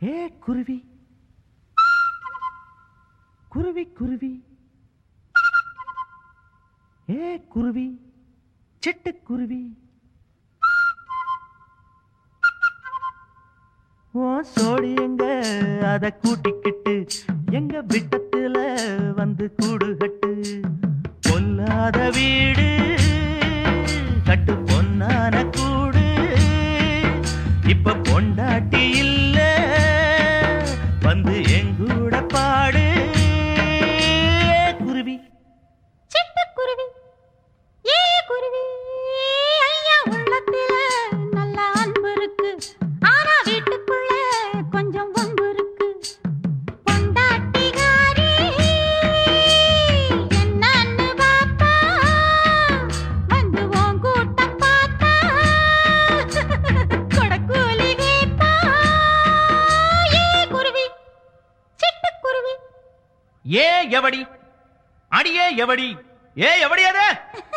ஏ குருவி குருவி குருவி ஏ குருவி சிட்டுக்குருவி ஓ சோடி எங்க அத கூட்டிக்கிட்டு எங்க விட்டத்துல வந்து கூடு கட்டு பொல்லாத வீடு கட்டு பொன்னான கூடு இப்ப பொண்டாட்டி இல்ல வந்து எங்கூட பாடு குருவி சிட்டுக்குருவி ஏ குருவி ஐயா உள்ளத்துல நல்ல அன்பு இருக்கு ஆனா வீட்டுக்குள்ள கொஞ்சம் வம்பு இருக்கு பொண்டாட்டிகாரி என்னன்னு பாப்பா வந்து உன் கூட்டம் பார்த்தா கொடக்கூலி கேப்பா ஏ குருவி சிட்டுக்குருவி ஏ எவடி அடியே எவடி ஏ எவடி அத